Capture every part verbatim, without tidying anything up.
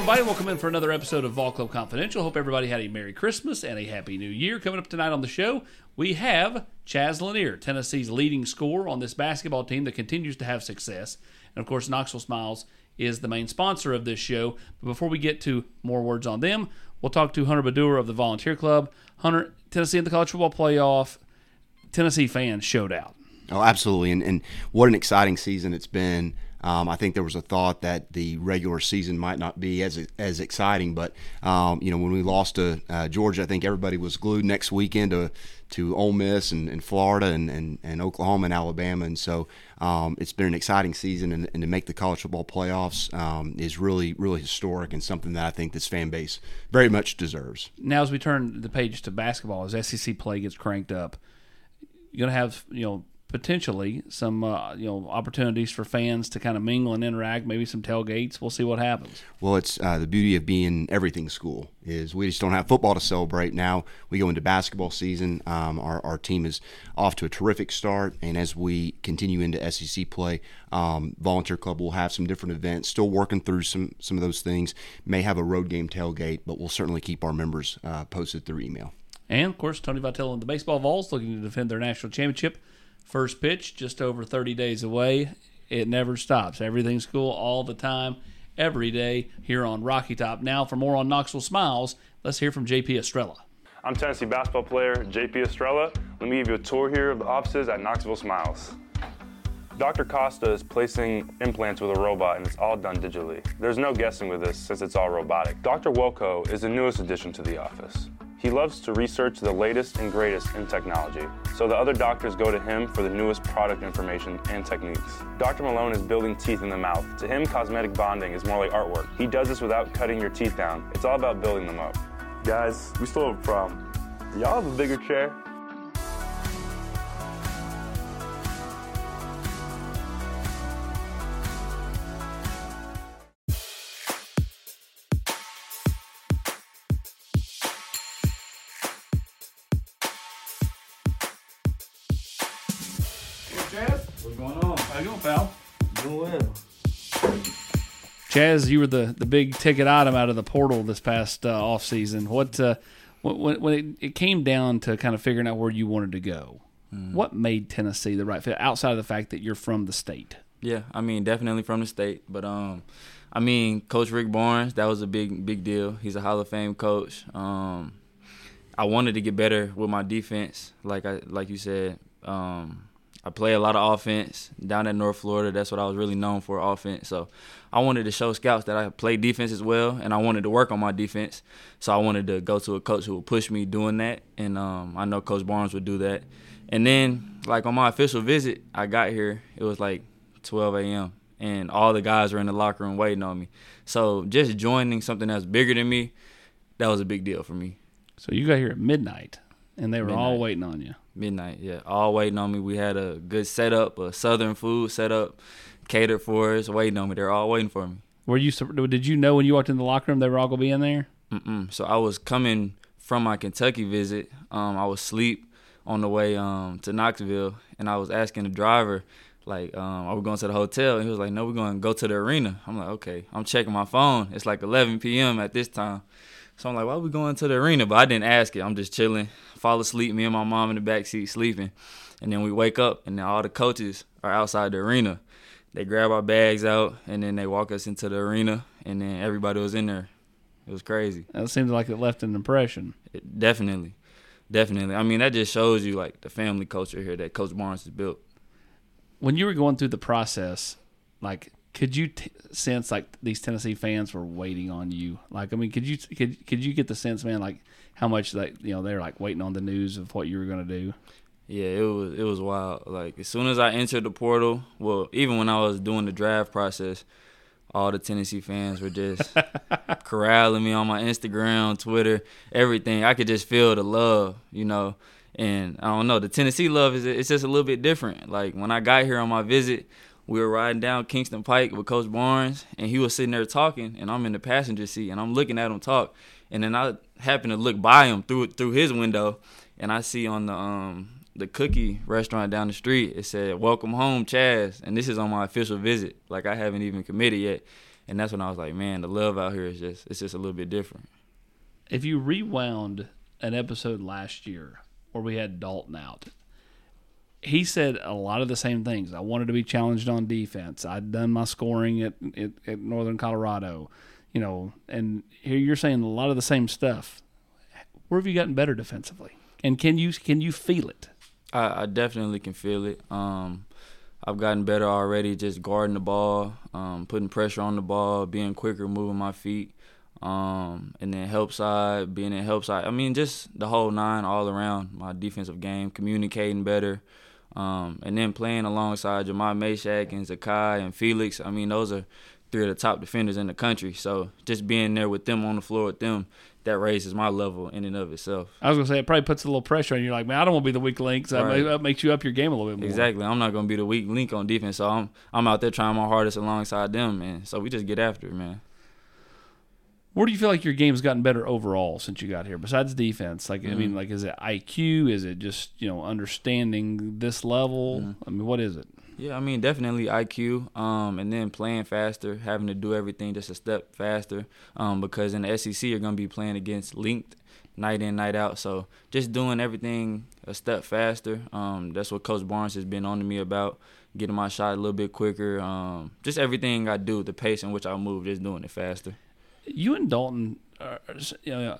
everybody. Welcome in for another episode of Vol Club Confidential. Hope everybody had a Merry Christmas and a Happy New Year. Coming up tonight on the show, we have Chaz Lanier, Tennessee's leading scorer on this basketball team that continues to have success. And, of course, Knoxville Smiles is the main sponsor of this show. But before we get to more words on them, we'll talk to Hunter Baddour of the Volunteer Club. Hunter, Tennessee in the College Football Playoff, Tennessee fans showed out. Oh, absolutely. And, and what an exciting season it's been. Um, I think there was a thought that the regular season might not be as as exciting, but um, you know, when we lost to uh, Georgia, I think everybody was glued next weekend to to Ole Miss and, and Florida and, and, and Oklahoma and Alabama, and so um, it's been an exciting season, and, and to make the college football playoffs um, is really really historic and something that I think this fan base very much deserves. Now, as we turn the page to basketball, as S E C play gets cranked up, you're gonna have you know. potentially some uh, you know opportunities for fans to kind of mingle and interact, maybe some tailgates. We'll see what happens. Well, it's uh, the beauty of being everything school is we just don't have football to celebrate now. We go into basketball season. Um, our, our team is off to a terrific start, and as we continue into S E C play, um, Volunteer Club will have some different events, still working through some, some of those things. May have a road game tailgate, but we'll certainly keep our members uh, posted through email. And, of course, Tony Vitello and the Baseball Vols looking to defend their national championship. First pitch, just over thirty days away. It never stops. Everything's cool all the time, every day here on Rocky Top. Now, for more on Knoxville Smiles, let's hear from J P Estrella. I'm Tennessee basketball player J P Estrella. Let me give you a tour here of the offices at Knoxville Smiles. Doctor Costa is placing implants with a robot, and it's all done digitally. There's no guessing with this since it's all robotic. Doctor Welko is the newest addition to the office. He loves to research the latest and greatest in technology, so the other doctors go to him for the newest product information and techniques. Doctor Malone is building teeth in the mouth. To him, cosmetic bonding is more like artwork. He does this without cutting your teeth down. It's all about building them up. Guys, we still have a problem. Do y'all have a bigger chair? What's going on? How you doing, pal? Doing well. Chaz, you were the, the big ticket item out of the portal this past uh, off season. What uh, when, when it, it came down to kind of figuring out where you wanted to go, mm. what made Tennessee the right fit outside of the fact that you're from the state? Yeah, I mean, definitely from the state, but um, I mean, Coach Rick Barnes, that was a big big deal. He's a Hall of Fame coach. Um, I wanted to get better with my defense, like I like you said. Um, I play a lot of offense down at North Florida. That's what I was really known for, offense. So I wanted to show scouts that I play defense as well, and I wanted to work on my defense. So I wanted to go to a coach who would push me doing that, and um, I know Coach Barnes would do that. And then, like, on my official visit, I got here, it was like twelve a.m., and all the guys were in the locker room waiting on me. So just joining something that's bigger than me, that was a big deal for me. So you got here at midnight, and they were Midnight. all waiting on you. Midnight, yeah. All waiting on me. We had a good setup, a Southern food setup, catered for us, waiting on me. They're all waiting for me. Were you? Did you know when you walked in the locker room they were all going to be in there? Mm-mm. So I was coming from my Kentucky visit. Um, I was asleep on the way um, to Knoxville, and I was asking the driver, like, um, are we going to the hotel? And he was like, no, we're going to go to the arena. I'm like, okay. I'm checking my phone. It's like eleven p.m. at this time. So I'm like, why are we going to the arena? But I didn't ask it. I'm just chilling, fall asleep, me and my mom in the back seat sleeping. And then we wake up, and then all the coaches are outside the arena. They grab our bags out, and then they walk us into the arena, and then everybody was in there. It was crazy. That seems like it left an impression. It, definitely. Definitely. I mean, that just shows you, like, the family culture here that Coach Barnes has built. When you were going through the process, like, could you t- sense like these Tennessee fans were waiting on you? Like, I mean, could you could could you get the sense, man, like how much like you know they're like waiting on the news of what you were going to do? Yeah, it was it was wild. Like as soon as I entered the portal, well, even when I was doing the draft process, all the Tennessee fans were just corralling me on my Instagram, Twitter, everything. I could just feel the love, you know. And I don't know, the Tennessee love is it's just a little bit different. Like when I got here on my visit, we were riding down Kingston Pike with Coach Barnes, and he was sitting there talking, and I'm in the passenger seat, and I'm looking at him talk. And then I happen to look by him through through his window, and I see on the um the cookie restaurant down the street, it said, "Welcome home, Chaz." And this is on my official visit. Like, I haven't even committed yet. And that's when I was like, man, the love out here is just it's just a little bit different. If you rewound an episode last year where we had Dalton out, he said a lot of the same things. I wanted to be challenged on defense. I'd done my scoring at, at, at Northern Colorado, you know, and here you're saying a lot of the same stuff. Where have you gotten better defensively? And can you can you feel it? I, I definitely can feel it. Um, I've gotten better already just guarding the ball, um, putting pressure on the ball, being quicker, moving my feet, um, and then help side, being in help side. I mean, just the whole nine all around, my defensive game, communicating better, um, and then playing alongside Jamal Meshack and Zakai and Felix. I mean, those are three of the top defenders in the country. So just being there with them on the floor with them, that raises my level in and of itself. I was going to say, it probably puts a little pressure on you. You're like, man, I don't want to be the weak link. So Right. that makes you up your game a little bit more. Exactly. I'm not going to be the weak link on defense. So I'm I'm out there trying my hardest alongside them. And so we just get after it, man. Where do you feel like your game's gotten better overall since you got here, besides defense? Like, mm-hmm. I mean, like, is it I Q? Is it just, you know, understanding this level? Mm-hmm. I mean, what is it? Yeah, I mean, definitely I Q, um, and then playing faster, having to do everything just a step faster, um, because in the S E C you're going to be playing against linked night in, night out. So just doing everything a step faster. Um, that's what Coach Barnes has been on to me about, getting my shot a little bit quicker. Um, just everything I do, the pace in which I move, just doing it faster. You and Dalton, are, you know,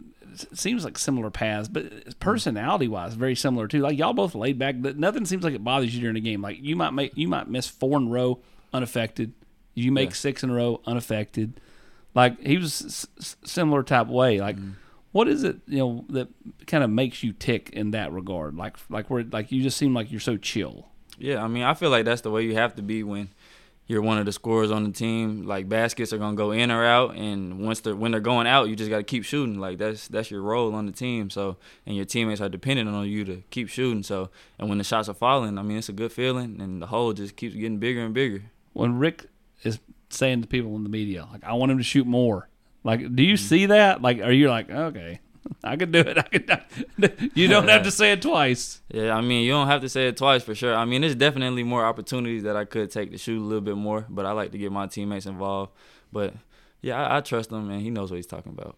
it seems like similar paths, but personality-wise, very similar too. Like y'all both laid back. Nothing seems like it bothers you during a game. Like you might make, you might miss four in a row unaffected. You make yeah. six in a row unaffected. Like he was s- similar type way. Like mm-hmm. what is it, you know, that kind of makes you tick in that regard? Like like where like you just seem like you're so chill. Yeah, I mean, I feel like that's the way you have to be when you're one of the scorers on the team. Like baskets are gonna go in or out, and once they're when they're going out, you just got to keep shooting. Like that's that's your role on the team. So and your teammates are dependent on you to keep shooting. So and when the shots are falling, I mean it's a good feeling, and the hole just keeps getting bigger and bigger. When Rick is saying to people in the media, like I want him to shoot more. Like, do you mm-hmm. see that? Like, are you like okay? I could do it. I could. You don't have to say it twice. Yeah, I mean, you don't have to say it twice for sure. I mean, there's definitely more opportunities that I could take to shoot a little bit more, but I like to get my teammates involved. But, yeah, I, I trust him, and he knows what he's talking about.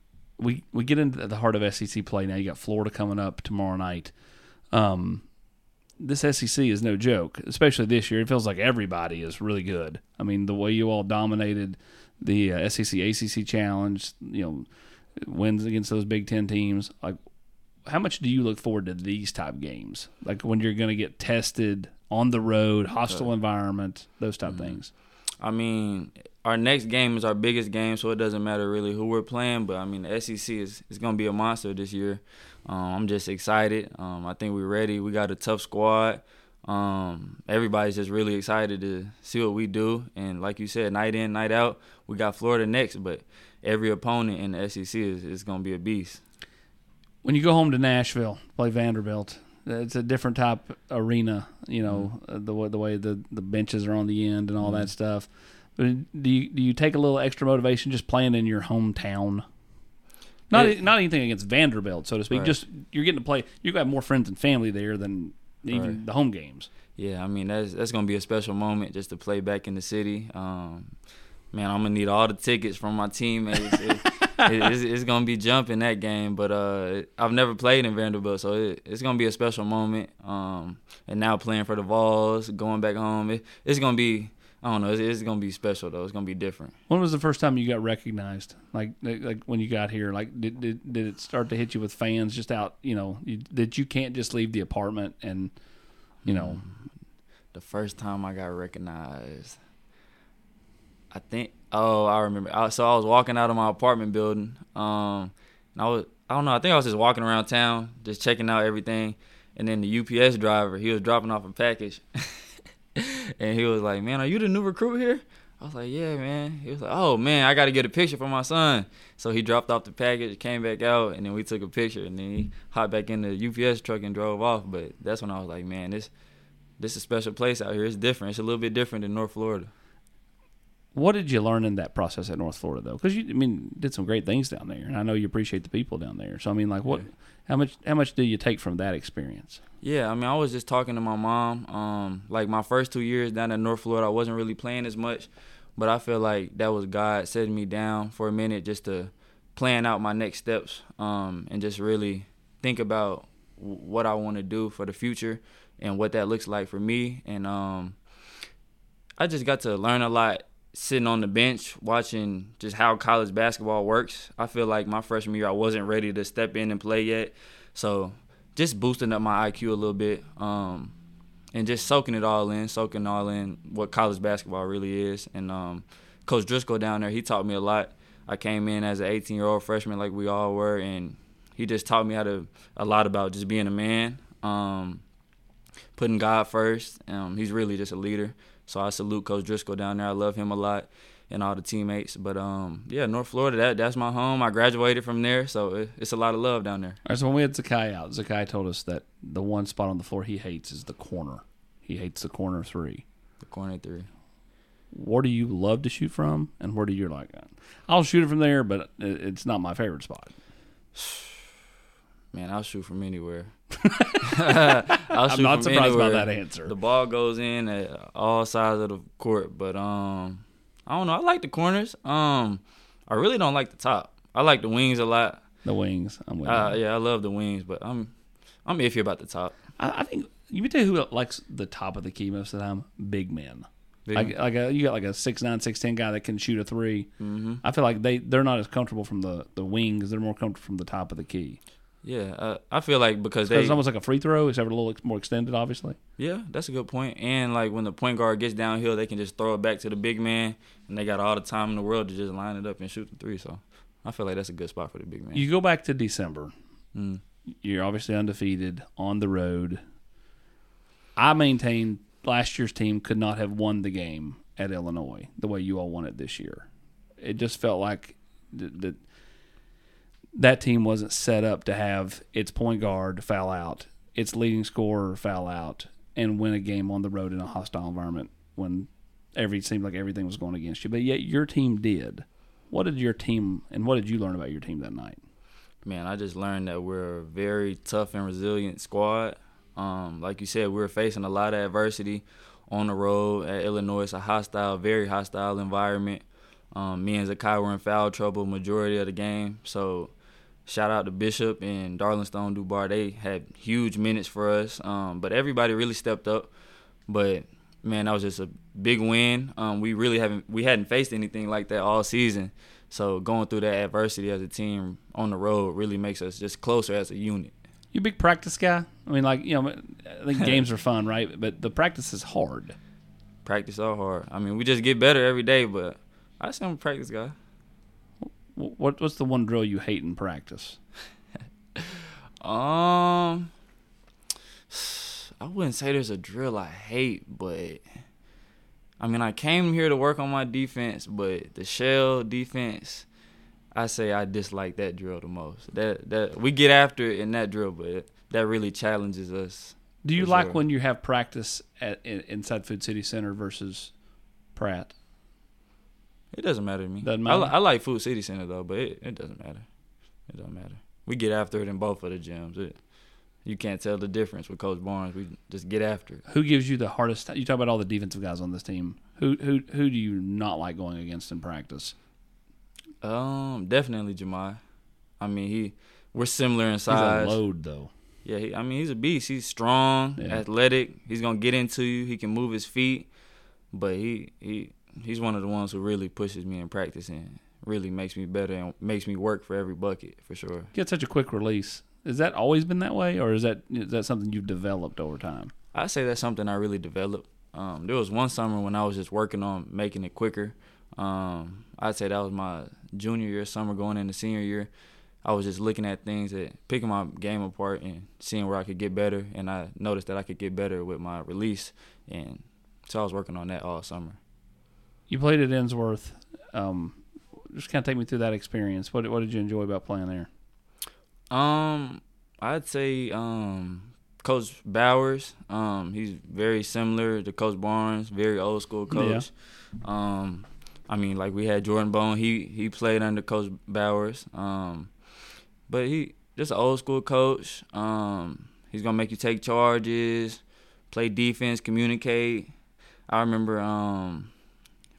We we get into the heart of S E C play now. You got Florida coming up tomorrow night. Um, this S E C is no joke, especially this year. It feels like everybody is really good. I mean, the way you all dominated the uh, S E C A C C Challenge, you know, wins against those Big Ten teams. Like, how much do you look forward to these type games? Like when you're going to get tested on the road, hostile okay. environment, those type mm-hmm. things. I mean, our next game is our biggest game, so it doesn't matter really who we're playing. But I mean, the S E C is is going to be a monster this year. Um, I'm just excited. Um, I think we're ready. We got a tough squad. Um, everybody's just really excited to see what we do. And like you said, night in, night out, we got Florida next, but every opponent in the S E C is, is going to be a beast. When you go home to Nashville, play Vanderbilt, it's a different type arena, you know, mm-hmm. the, the way the, the benches are on the end and all mm-hmm. that stuff. But do you, do you take a little extra motivation just playing in your hometown? Not it, not anything against Vanderbilt, so to speak. Right. Just you're getting to play. You got more friends and family there than even right. the home games. Yeah, I mean that's that's gonna be a special moment just to play back in the city. Um, man, I'm gonna need all the tickets from my teammates. it, it, it's, it's gonna be jumping that game, but uh, I've never played in Vanderbilt, so it, it's gonna be a special moment. Um, and now playing for the Vols, going back home, it, it's gonna be. I don't know. It's, it's gonna be special though. It's gonna be different. When was the first time you got recognized? Like, like when you got here, like did did, did it start to hit you with fans just out? You know, you, that you can't just leave the apartment and, you know. The first time I got recognized, I think. Oh, I remember. I, so I was walking out of my apartment building. Um, and I was. I don't know. I think I was just walking around town, just checking out everything, and then the U P S driver, he was dropping off a package. And he was like, man, are you the new recruit here? I was like, yeah, man. He was like, oh, man, I got to get a picture for my son. So he dropped off the package, came back out, and then we took a picture. And then he hopped back in the U P S truck and drove off. But that's when I was like, man, this this is a special place out here. It's different. It's a little bit different than North Florida. What did you learn in that process at North Florida, though? Because you, I mean, did some great things down there, and I know you appreciate the people down there. So, I mean, like, what, yeah. how much, how much do you take from that experience? Yeah, I mean, I was just talking to my mom. Um, like my first two years down in North Florida, I wasn't really playing as much, but I feel like that was God setting me down for a minute just to plan out my next steps um, and just really think about w- what I want to do for the future and what that looks like for me. And um, I just got to learn a lot sitting on the bench, watching just how college basketball works. I feel like my freshman year I wasn't ready to step in and play yet. So just boosting up my I Q a little bit um, and just soaking it all in, soaking all in what college basketball really is. And um, Coach Driscoll down there, he taught me a lot. I came in as an eighteen-year-old freshman like we all were, and he just taught me how to a lot about just being a man, um, putting God first. Um, he's really just a leader. So I salute Coach Driscoll down there. I love him a lot and all the teammates. But, um, yeah, North Florida, that that's my home. I graduated from there, so it, it's a lot of love down there. All right, so when we had Zakai out, Zakai told us that the one spot on the floor he hates is the corner. He hates the corner three. The corner three. Where do you love to shoot from, and where do you like, I'll shoot it from there, but it's not my favorite spot? Man, I'll shoot from anywhere. I'll shoot I'm not from surprised anywhere. by that answer. The ball goes in at all sides of the court, but um, I don't know. I like the corners. Um, I really don't like the top. I like the wings a lot. The wings, I'm with Uh, you. yeah, I love the wings, but I'm I'm iffy about the top. I, I think you can tell you who likes the top of the key most of the time. Big men. Big Like, men. like a, you got like a six nine, six ten guy that can shoot a three. Mm-hmm. I feel like they they're not as comfortable from the, the wings. They're more comfortable from the top of the key. Yeah, uh, I feel like because Because they it's almost like a free throw, except a little ex- more extended, obviously. yeah, that's a good point. And like when the point guard gets downhill, they can just throw it back to the big man, and they got all the time in the world to just line it up and shoot the three. So I feel like that's a good spot for the big man. You go back to December. Mm. You're obviously undefeated on the road. I maintain last year's team could not have won the game at Illinois the way you all won it this year. It just felt like th- that that team wasn't set up to have its point guard foul out, its leading scorer foul out, and win a game on the road in a hostile environment when every it seemed like everything was going against you. But yet your team did. What did your team and what did you learn about your team that night? Man, I just learned that we're a very tough and resilient squad. Um, like you said, we were facing a lot of adversity on the road at Illinois. It's a hostile, very hostile environment. Um, me and Zakai were in foul trouble majority of the game. So shout out to Bishop and Darlington Dubar. They had huge minutes for us. Um, but everybody really stepped up. But man, that was just a big win. Um, we really haven't we hadn't faced anything like that all season. So going through that adversity as a team on the road really makes us just closer as a unit. You a big practice guy? I mean, like, you know, I think games are fun, right? But the practice is hard. Practice so hard. I mean, we just get better every day, but I say I'm a practice guy. What What's the one drill you hate in practice? Um, I wouldn't say there's a drill I hate, but I mean, I came here to work on my defense, but the shell defense, I say I dislike that drill the most. That that we get after it in that drill, but that really challenges us. Do you for like sure. when you have practice at in, inside Food City Center versus Pratt? It doesn't matter to me. Doesn't I, matter? li- I like Food City Center though, but it, it doesn't matter. It doesn't matter. We get after it in both of the gyms. It, you can't tell the difference with Coach Barnes. We just get after it. Who gives you the hardest time? You talk about all the defensive guys on this team. Who who who do you not like going against in practice? Um, definitely Jemai. I mean, he we're similar in He's size. a load, though. Yeah, he, I mean, he's a beast. He's strong, Yeah. athletic. He's gonna get into you. He can move his feet, but he he he's one of the ones who really pushes me in practice and really makes me better and makes me work for every bucket for sure. You get such a quick release. Has that always been that way, or is that is that something you've developed over time? I say that's something I really developed. Um, there was one summer when I was just working on making it quicker. Um, I'd say that was my junior year summer going into senior year. I was just looking at things, that picking my game apart and seeing where I could get better. And I noticed that I could get better with my release. And so I was working on that all summer. You played at Ensworth. Um, just kind of take me through that experience. What what did you enjoy about playing there? Um, I'd say um, Coach Bowers. Um, he's very similar to Coach Barnes, very old school coach. Yeah. Um, I mean, like we had Jordan Bone. He he played under Coach Bowers. Um, but he just an old school coach. Um, he's gonna make you take charges, play defense, communicate. I remember um,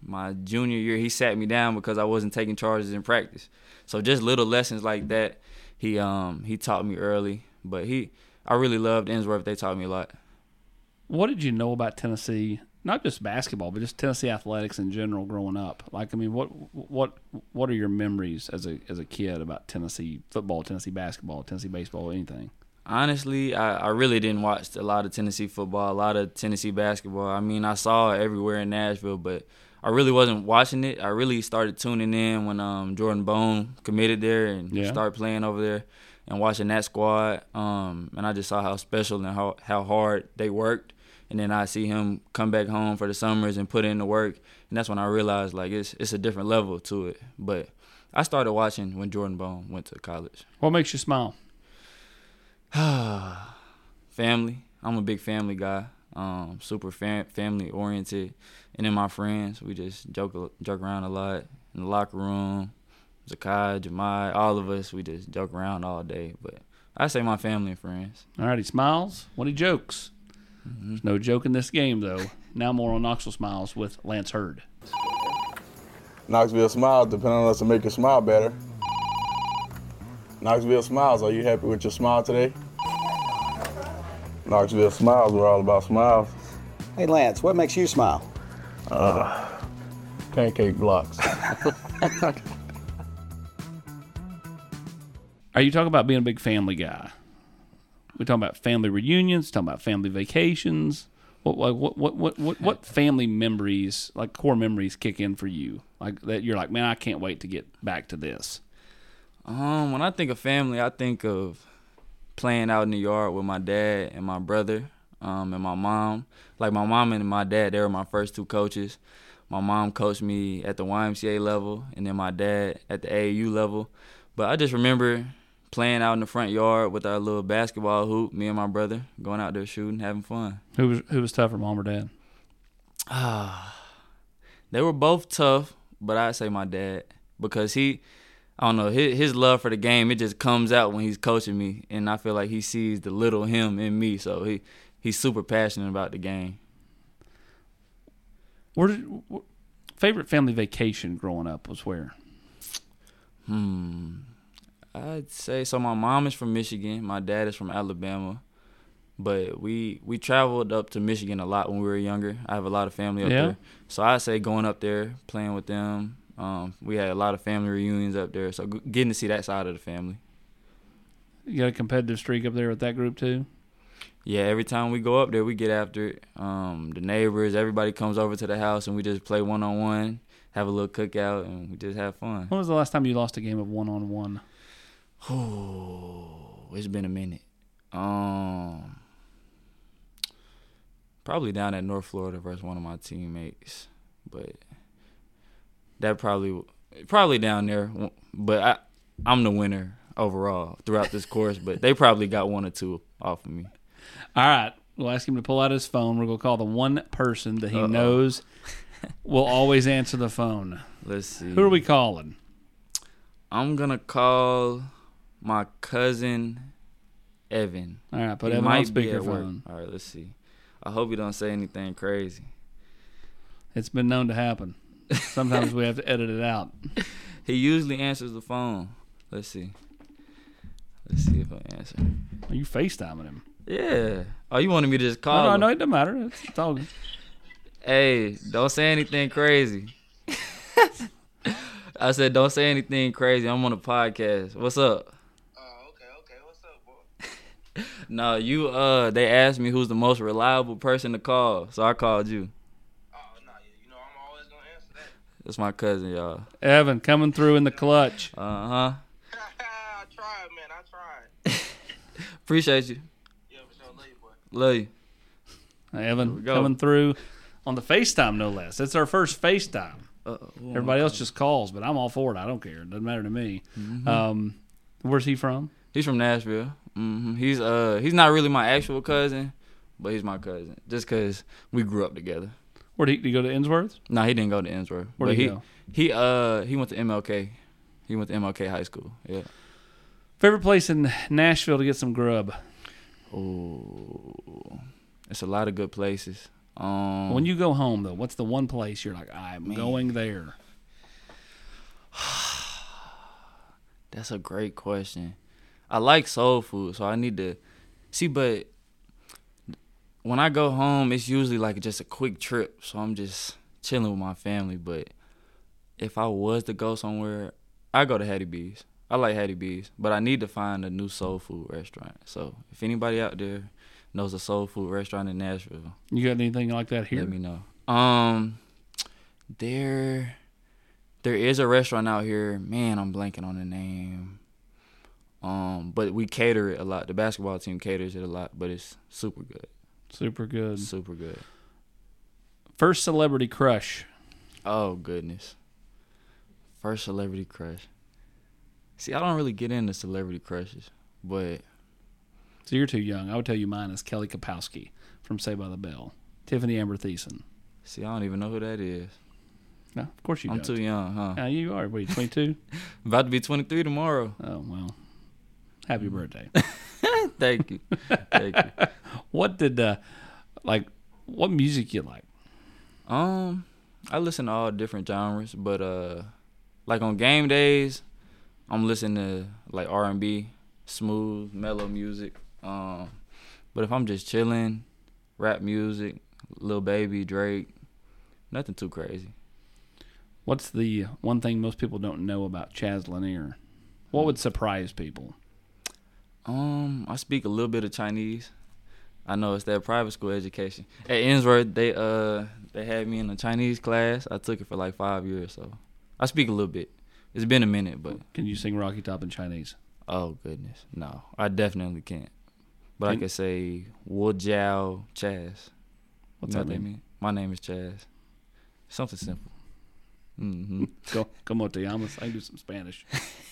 my junior year, he sat me down because I wasn't taking charges in practice. So just little lessons like that, he um he taught me early. But he, I really loved Ensworth. They taught me a lot. What did you know about Tennessee? Not just basketball, but just Tennessee athletics in general growing up. Like, I mean, what what what are your memories as a as a kid about Tennessee football, Tennessee basketball, Tennessee baseball, anything? Honestly, I, I really didn't watch a lot of Tennessee football, a lot of Tennessee basketball. I mean, I saw it everywhere in Nashville, but I really wasn't watching it. I really started tuning in when um, Jordan Bone committed there and yeah. started playing over there and watching that squad. Um, and I just saw how special and how, how hard they worked. And then I see him come back home for the summers and put in the work. And that's when I realized, like, it's it's a different level to it. But I started watching when Jordan Bone went to college. What makes you smile? Family. I'm a big family guy. Um, super fam- family oriented. And then my friends, we just joke joke around a lot in the locker room. Zakai, Jemai, all of us, we just joke around all day. But I say my family and friends. All right, he smiles when he jokes. Mm-hmm. There's no joke in this game, though. Now more on Knoxville Smiles with Lance Hurd. Knoxville Smiles depend on us to make you smile better. Knoxville Smiles, are you happy with your smile today? Knoxville Smiles, we're all about smiles. Hey, Lance, what makes you smile? Uh, pancake blocks. Are you talking about being a big family guy? We talking about family reunions, talking about family vacations. What what what what what what family memories, like core memories, kick in for you? Like that you're like, man, I can't wait to get back to this. Um, when I think of family, I think of playing out in the yard with my dad and my brother, um, and my mom. Like my mom and my dad, they were my first two coaches. My mom coached me at the Y M C A level, and then my dad at the A A U level. But I just remember playing out in the front yard with our little basketball hoop, me and my brother, going out there shooting, having fun. Who was who was tougher, mom or dad? Ah, they were both tough, but I'd say my dad because he, I don't know, his, his love for the game, it just comes out when he's coaching me, and I feel like he sees the little him in me, so he he's super passionate about the game. Where did wh- favorite family vacation growing up was where? Hmm. I'd say so. My mom is from Michigan. My dad is from Alabama, but we we traveled up to Michigan a lot when we were younger. I have a lot of family up Yeah. there, so I'd say going up there, playing with them. Um, we had a lot of family reunions up there, so g- getting to see that side of the family. You got a competitive streak up there with that group too? Yeah, every time we go up there, we get after it. Um, the neighbors, everybody comes over to the house, and we just play one on one, have a little cookout, and we just have fun. When was the last time you lost a game of one on one? Oh, it's been a minute. Um, probably down at North Florida versus one of my teammates, but that probably probably down there. But I, I'm the winner overall throughout this course. But they probably got one or two off of me. All right, we'll ask him to pull out his phone. We're gonna call the one person that he Uh-oh. knows will always answer the phone. Let's see. Who are we calling? I'm gonna call my cousin Evan. All right, put He Evan on might be at work. speakerphone. All right, let's see. I hope he don't say anything crazy. It's been known to happen. Sometimes we have to edit it out. He usually answers the phone. Let's see. Let's see if I answer. Are you FaceTiming him? Yeah. Oh, you wanted me to just call No, no, him? no, it doesn't matter. It's, it's all good. Hey, don't say anything crazy. I said, don't say anything crazy. I'm on a podcast. What's up? Oh, okay, okay. What's up, boy? No, you. Uh, they asked me who's the most reliable person to call, so I called you. Oh, no, you know I'm always gonna answer that. That's my cousin, y'all. Evan coming through in the clutch. Uh huh. I tried, man. I tried. Appreciate you. Yeah, for sure. Love you, boy. Love you. Evan go. coming through on the FaceTime, no less. It's our first FaceTime. Uh-oh. Everybody else just calls, but I'm all for it. I don't care. It doesn't matter to me. Mm-hmm. Um, where's he from? He's from Nashville. hmm He's uh he's not really my actual cousin, but he's my cousin just because we grew up together. Where did he, did he go to Innsworth? No, he didn't go to Innsworth. Where'd but he he go? He uh he went to M L K. He went to M L K High School. Yeah. Favorite place in Nashville to get some grub? Oh, it's a lot of good places. Um, When you go home, though, what's the one place you're like, I'm Man. going there? That's a great question. I like soul food, so I need to see. But when I go home, it's usually like just a quick trip, so I'm just chilling with my family. But if I was to go somewhere, I go to Hattie B's. I like Hattie B's, but I need to find a new soul food restaurant. So if anybody out there knows a soul food restaurant in Nashville, You got anything like that here? let me know. Um, there, there is a restaurant out here. Man, I'm blanking on the name. Um, but we cater it a lot. The basketball team caters it a lot, but it's super good. Super good. Super good. First celebrity crush. Oh goodness. First celebrity crush. See, I don't really get into celebrity crushes, but So you're too young. I would tell you mine is Kelly Kapowski from Saved by the Bell. Tiffany Amber Thiessen. see, I don't even know who that is. No, of course you I'm don't. too young, huh? Yeah, you are. What, you twenty-two? About to be twenty-three tomorrow. Oh, well. Happy birthday. Thank you. Thank you. What did, uh, like, what music you like? Um, I listen to all different genres, but uh, like on game days, I'm listening to like R and B, smooth, mellow music. Um, but if I'm just chilling, rap music, Lil Baby, Drake, nothing too crazy. What's the one thing most people don't know about Chaz Lanier? What would surprise people? Um, I speak a little bit of Chinese. I know it's that private school education. At Innsworth, they uh they had me in a Chinese class. I took it for like five years, so I speak a little bit. It's been a minute, but Can you sing Rocky Top in Chinese? oh goodness, no, I definitely can't. But I Can- can say Wu Jiao Chaz. What's You that know what mean? mean? My name is Chaz. Something simple. Mm-hmm. Go, como te llamas? I can do some Spanish.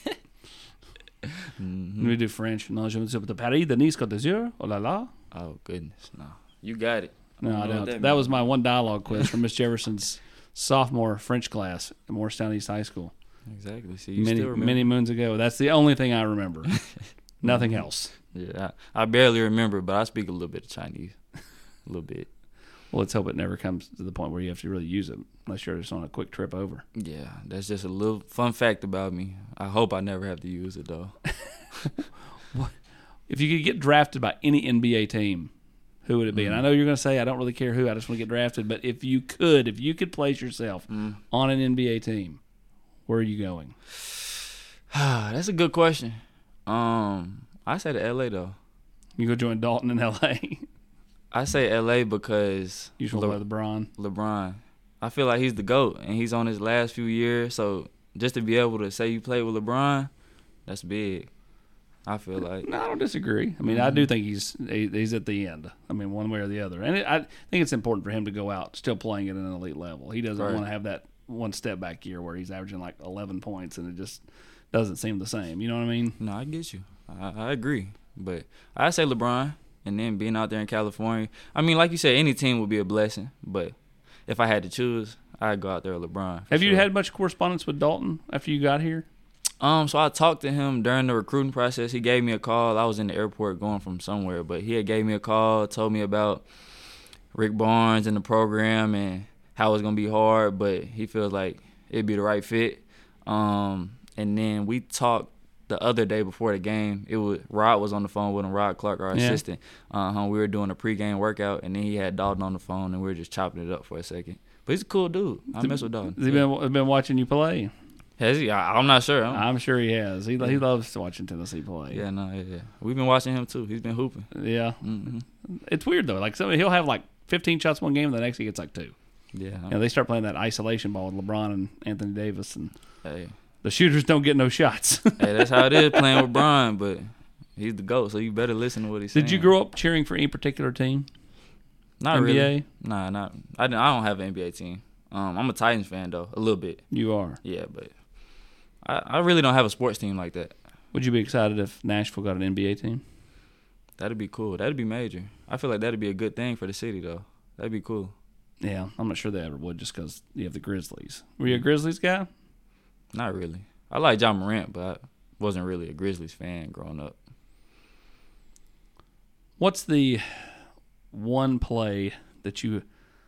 mm-hmm. Let me do French. Non, je me suis de Paris, de Nice, Côte d'Azur. Oh la la. Oh goodness, no, you got it. No, I know what don't. that That, means. was my one dialogue quiz from Miss Jefferson's sophomore French class at Morristown East High School. Exactly. See, you Many, still remember. many moons ago. That's the only thing I remember. Nothing else. Yeah, I, I barely remember, but I speak a little bit of Chinese. A little bit. Well, let's hope it never comes to the point where you have to really use it unless you're just on a quick trip over. Yeah, that's just a little fun fact about me. I hope I never have to use it, though. If you could get drafted by any N B A team, who would it be? And I know you're going to say, I don't really care who, I just want to get drafted. But if you could, if you could place yourself on an N B A team, where are you going? That's a good question. Um, I say to L A, though. You go join Dalton in L A. I say L A because You just want to play LeBron. LeBron. I feel like he's the GOAT, and he's on his last few years. So just to be able to say you play with LeBron, that's big. I feel like. No, I don't disagree. I mean, I do think he's he, he's at the end. I mean, one way or the other. And it, I think it's important for him to go out still playing at an elite level. He doesn't Right. want to have that one step back year where he's averaging like eleven points and it just doesn't seem the same. You know what I mean? No, I get you. I, I agree. But I say LeBron, and then being out there in California. I mean, like you said, any team would be a blessing. But if I had to choose, I'd go out there with LeBron. for Have you sure. had much correspondence with Dalton after you got here? Um, so I talked to him during the recruiting process. He gave me a call. I was in the airport going from somewhere, but he had gave me a call, told me about Rick Barnes and the program and how it was gonna be hard, but he feels like it'd be the right fit. Um, and then we talked the other day before the game. It was Rod was on the phone with him, Rod Clark, our Yeah. assistant. Uh-huh, we were doing a pregame workout, and then he had Dalton on the phone, and we were just chopping it up for a second. But he's a cool dude. I mess with Dalton. Has he been, been watching you play? Has he? I, I'm not sure. I'm- I'm sure he has. He he loves watching Tennessee play. yeah, no, yeah, yeah. We've been watching him too. He's been hooping. Yeah. hmm It's weird though. Like somebody, he'll have like fifteen shots one game, and the next he gets like two. Yeah. You know, they start playing that isolation ball with LeBron and Anthony Davis, and Hey, the shooters don't get no shots. hey, that's how it is playing with Brian, but he's the GOAT, so you better listen to what he's saying. Did you grow up cheering for any particular team? Not N B A? really. Nah, not. I, didn't- I don't have an N B A team. Um, I'm a Titans fan though, a little bit. You are. Yeah, but I, I really don't have a sports team like that. Would you be excited if Nashville got an N B A team? That'd be cool. That'd be major. I feel like that'd be a good thing for the city though. That'd be cool. Yeah, I'm not sure they ever would, just because you have the Grizzlies. Were you a Grizzlies guy? Not really. I like John Morant, but I wasn't really a Grizzlies fan growing up. What's the one play that you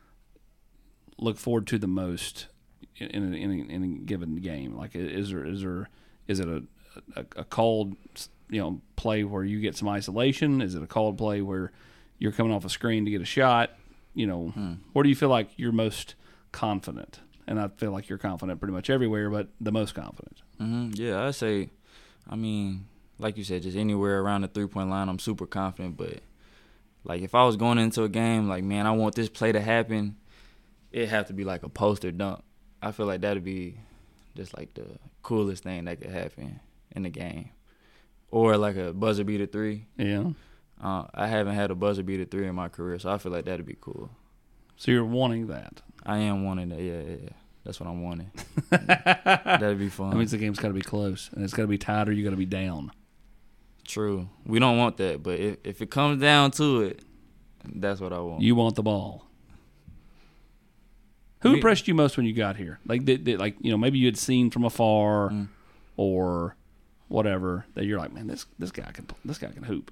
look forward to the most in in a, in a, in a given game? Like, is there is there is it a, a a called you know play where you get some isolation? Is it a called play where you're coming off a screen to get a shot? You know, hmm. where do you feel like you're most confident? And I feel like you're confident pretty much everywhere, but the most confident. Mm-hmm. Yeah, I'd say, I mean, like you said, just anywhere around the three-point line, I'm super confident. But, like, if I was going into a game, like, man, I want this play to happen, it'd have to be like a poster dunk. I feel like that'd be just, like, the coolest thing that could happen in the game. Or, like, a buzzer-beater three. Yeah. Uh, I haven't had a buzzer-beater three in my career, so I feel like that'd be cool. So you're wanting that? I am wanting that, yeah, yeah, yeah. That's what I'm wanting. That'd be fun. That means the game's got to be close, and it's got to be tied or you got to be down. True. We don't want that, but if, if it comes down to it, that's what I want. You want the ball. Who Me- impressed you most when you got here? Like, did, did, like you know, maybe you had seen from afar mm. or whatever that you're like, man, this this guy can this guy can hoop.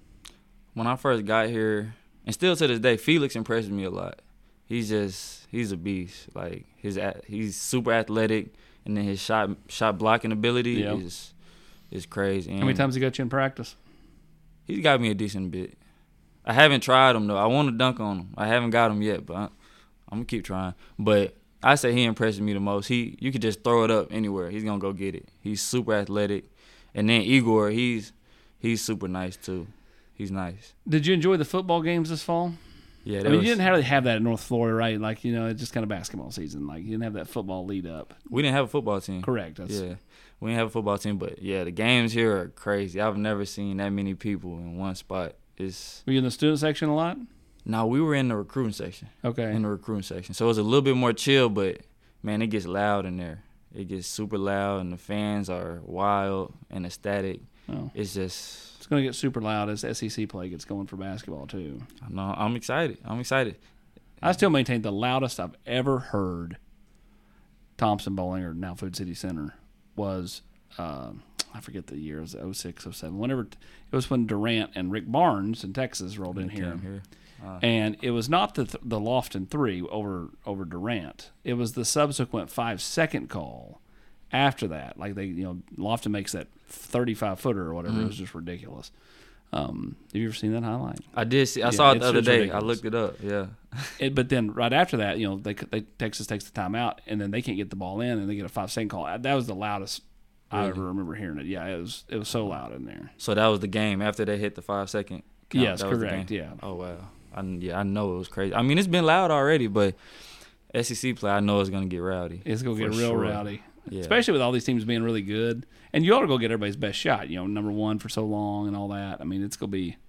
When I first got here, and still to this day, Felix impressed me a lot. He's just he's a beast. Like his he's super athletic, and then his shot shot blocking ability yeah. is is crazy. And how many times he got you in practice? He's got me a decent bit. I haven't tried him though. I want to dunk on him. I haven't got him yet, but I, I'm gonna keep trying. But I say he impresses me the most. He you could just throw it up anywhere. He's gonna go get it. He's super athletic, and then Igor, he's he's super nice too. He's nice. Did you enjoy the football games this fall? Yeah, I mean, was, you didn't really have that in North Florida, right? Like, you know, it's just kind of basketball season. Like, you didn't have that football lead up. We didn't have a football team. Correct. That's, yeah, we didn't have a football team, but yeah, the games here are crazy. I've never seen that many people in one spot. It's. Were you in the student section a lot? No, we were in the recruiting section. Okay. In the recruiting section, so it was a little bit more chill, but man, it gets loud in there. It gets super loud, and the fans are wild and ecstatic. Oh. It's just. It's going to get super loud as S E C play gets going for basketball, too. I know. I'm excited. I'm excited. I still maintain the loudest I've ever heard Thompson Bowling, or now Food City Center, was, uh, I forget the year, it was oh six, oh seven. Whenever, it was when Durant and Rick Barnes in Texas rolled in here. here. Uh, and it was not the th- the Lofton three over, over Durant. It was the subsequent five-second call after that. Like, they, you know, Lofton makes that thirty-five footer or whatever. Mm. It was just ridiculous. Um, have you ever seen that highlight? I did see. I yeah, saw it the other day. Ridiculous. I looked it up. Yeah. it, but then right after that, you know, they, they Texas takes the timeout, and then they can't get the ball in, and they get a five second call. That was the loudest really? I ever remember hearing it. Yeah, it was it was so loud in there. So that was the game after they hit the five second count. Yes, that correct. Yeah. Oh wow. I, yeah, I know it was crazy. I mean, it's been loud already, but S E C play, I know it's gonna get rowdy. It's gonna get real sure. rowdy. Yeah. Especially with all these teams being really good. And you ought to go get everybody's best shot, you know, number one for so long and all that. I mean, it's going to be,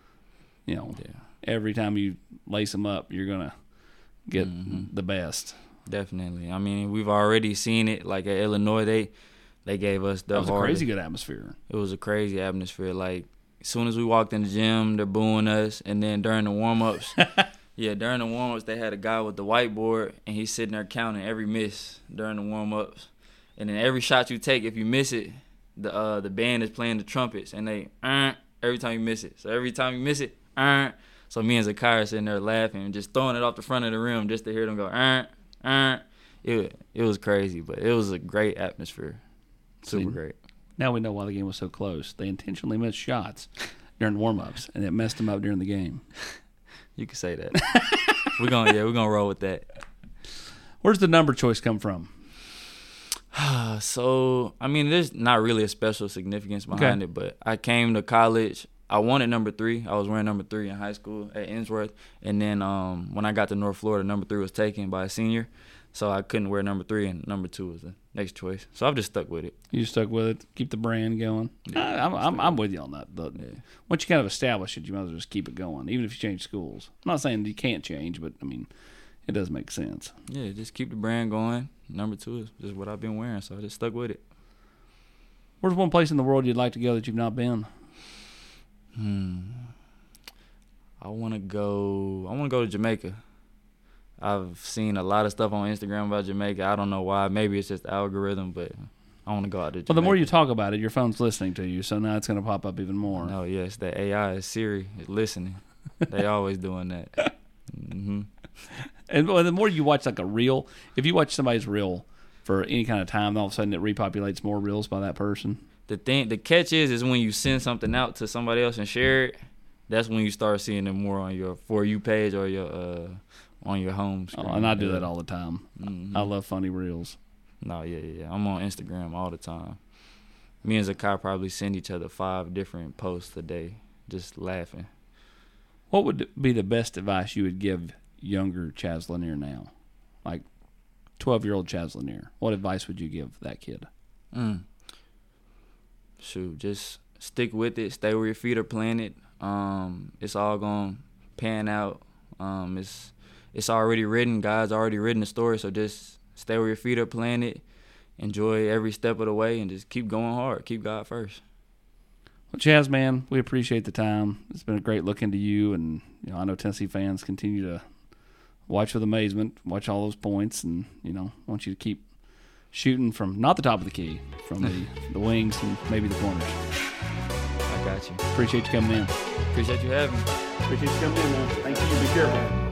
you know, yeah. every time you lace them up, you're going to get mm-hmm. the best. Definitely. I mean, we've already seen it. Like at Illinois, they they gave us the That was hardest. a crazy good atmosphere. It was a crazy atmosphere. Like, as soon as we walked in the gym, they're booing us. And then during the warm-ups, yeah, during the warm-ups, they had a guy with the whiteboard, and he's sitting there counting every miss during the warm-ups. And then every shot you take, if you miss it, the uh, the band is playing the trumpets, and they uh, every time you miss it. So every time you miss it, uh, so me and Zakai are sitting there laughing and just throwing it off the front of the rim just to hear them go uh, uh. It it was crazy, but it was a great atmosphere, super See, great. Now we know why the game was so close. They intentionally missed shots during warm-ups, and it messed them up during the game. You could say that. we're gonna yeah we're gonna roll with that. Where's the number choice come from? So, I mean, there's not really a special significance behind okay. it, but I came to college. I wanted number three. I was wearing number three in high school at Innsworth. And then um, when I got to North Florida, number three was taken by a senior. So I couldn't wear number three, and number two was the next choice. So I've just stuck with it. You stuck with it, keep the brand going. Yeah, I, I'm, I'm, I'm with you on that. The, yeah. Once you kind of establish it, you might as well just keep it going, even if you change schools. I'm not saying you can't change, but, I mean, it does make sense. Yeah, just keep the brand going. Number two is just what I've been wearing, so I just stuck with it. Where's one place in the world you'd like to go that you've not been? Hmm. I want to go. I want to go to Jamaica. I've seen a lot of stuff on Instagram about Jamaica. I don't know why. Maybe it's just the algorithm, but I want to go out to Jamaica. Well, the more you talk about it, your phone's listening to you, so now it's going to pop up even more. No, yes, the A I is Siri is listening. They always doing that. Mm-hmm. And well, the more you watch like a reel, if you watch somebody's reel for any kind of time, all of a sudden it repopulates more reels by that person. The thing, the catch is, is when you send something out to somebody else and share it. That's when you start seeing it more on your For You page or your uh, on your home screen. Oh, and I do that all the time. Mm-hmm. I love funny reels. No, yeah, yeah, yeah. I'm on Instagram all the time. Me and Zakai probably send each other five different posts a day, just laughing. What would be the best advice you would give younger Chaz Lanier now? Like twelve-year-old Chaz Lanier. What advice would you give that kid? Mm. Shoot, just stick with it. Stay where your feet are planted. Um, it's all gonna pan out. Um, it's it's already written. God's already written the story. So just stay where your feet are planted. Enjoy every step of the way, and just keep going hard. Keep God first. Well, Chaz, man, we appreciate the time. It's been a great look into you, and you know I know Tennessee fans continue to watch with amazement, watch all those points, and you know want you to keep shooting from not the top of the key, from the the wings and maybe the corners. I got you. Appreciate you coming in. Appreciate you having me. Appreciate you coming in, man. Thank you. Be careful.